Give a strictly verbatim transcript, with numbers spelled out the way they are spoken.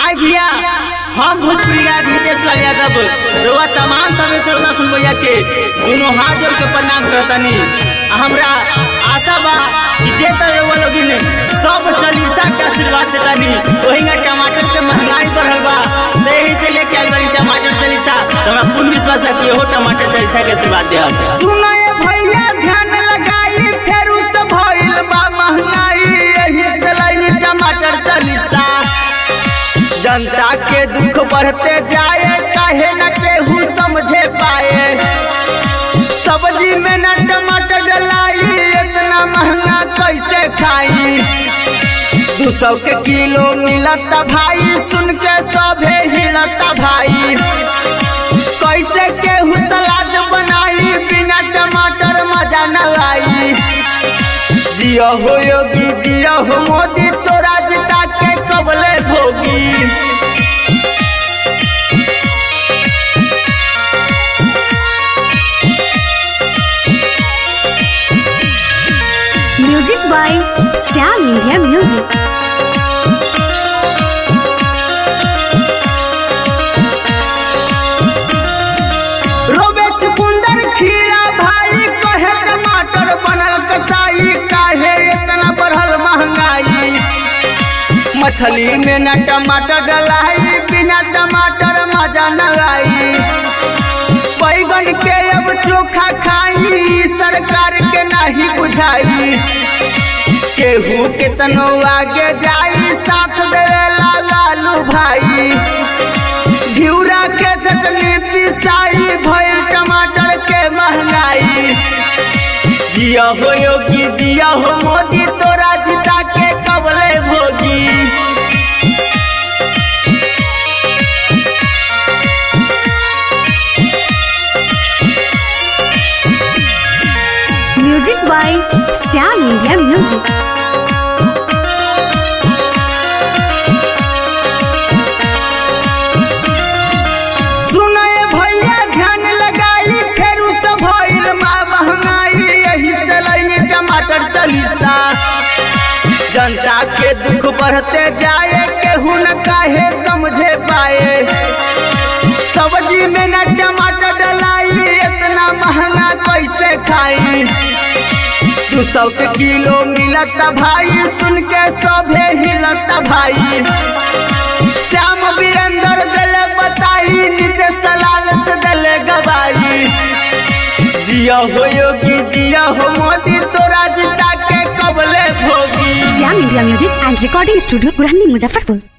हाय भैया, हम भोजपुरी गायक नितेश लाल यादव रोआ तमाम सब श्रोता सुन भैया के दोनों हाथ जोड़ के प्रणाम करतानी। हमरा आशा बा कि जे तरह लोगिन सब चालीसा के आशीर्वाद देतानी। वहींगा टमाटर के महंगाई बढ़ल बा, यही से लेके आइल बानी टमाटर चालीसा। हमरा पूर्ण विश्वास है कि हो टमाटर चालीसा के आशीर्वाद देब। सुनो ये भैया ध्यान लगाई, फेरू से भइल बा महंगाई, यही से लाइनी टमाटर चालीसा। जनता के दुख बढ़ते जाए, काहे न केहू समझे पाए। सब्जी में न टमाटर डलाई, इतना महंगा कैसे खाई। दू सौ के किलो मिलता भाई, सुन के सभे हिलता भाई। कैसे केहू सलाद बनाई, बिना टमाटर मजा न आई। जियो हो योगी जियो हो मोदी, तोरा जिता के कबले भोगी। Music by Shyam India music. रोबे चुकुंदर खीरा भाई, कहे टमाटर बनल कसाई, काहे इतना बढ़ल महंगाई। मछली में न टमाटर डलाई, बिना टमाटर मजा न आई। बैगन के अब चोखा खाई, सरकार के नहीं बुझाई। केहू केतनो आगे जाई, साथ देवेला लालू भाई। घिउरा के चटनी पिसाई, भइल टमाटर के महंगाई। जिया हो योगी जिया हो मोदी, तोरा जिता के कबले भोगी। Music by Shyam India music. सुनो ये भैया ध्यान लगाई, फेरू से भइल बा महंगाई, यही से लाइनी टमाटर चालीसा। जनता के दुख बढ़ते जाए, केहू न काहे समझे पाए। सब्जी में न टमाटर डलाई, इतना महंगा कैसे खाई। दू सौ के किलो मिलता भाई, सुन के सभे हिलता भाई। श्याम वीरेंद्र दिले बताई, नितेश लाल से दिले गवाई। जिया हो योगी जिया हो मोदी, तोरा जिता के कबले भोगी। Shyam India music and recording studio पुरानी मुजफ्फरपुर।